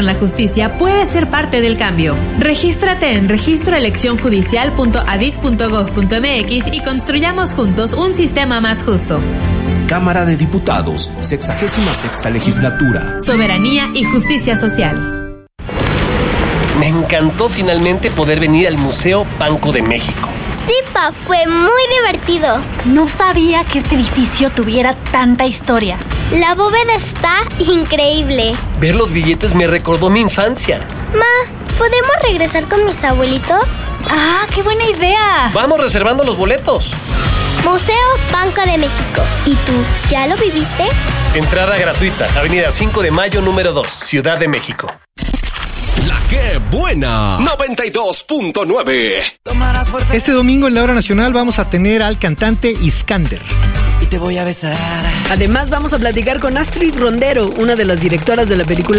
La justicia puede ser parte del cambio. Regístrate en registroeleccionjudicial.adif.gov.mx y construyamos juntos un sistema más justo. Cámara de Diputados, 66ª legislatura. Soberanía y justicia social. Me encantó finalmente poder venir al Museo Banco de México. Sí, Pa, fue muy divertido. No sabía que este edificio tuviera tanta historia. La bóveda está increíble. Ver los billetes me recordó mi infancia. Ma, ¿podemos regresar con mis abuelitos? ¡Ah, qué buena idea! Vamos reservando los boletos. Museo Banco de México. ¿Y tú, ya lo viviste? Entrada gratuita, Avenida 5 de Mayo, número 2, Ciudad de México. La que buena, 92.9. Este domingo en la Hora Nacional vamos a tener al cantante Iskander. Y te voy a besar. Además vamos a platicar con Astrid Rondero, una de las directoras de la película